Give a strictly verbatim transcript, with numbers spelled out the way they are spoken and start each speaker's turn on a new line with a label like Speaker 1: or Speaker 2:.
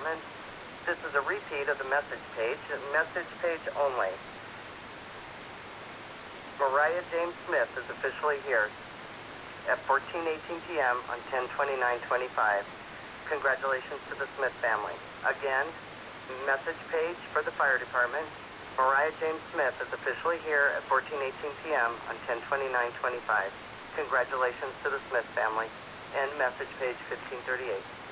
Speaker 1: Department. This is a repeat of the message page, message page only. Mariah James Smith is officially here at fourteen eighteen p m on ten twenty-nine twenty-five. Congratulations to the Smith family. Again, message page for the fire department. Mariah James Smith is officially here at fourteen eighteen p m on ten twenty-nine twenty-five. Congratulations to the Smith family. And message page fifteen thirty-eight.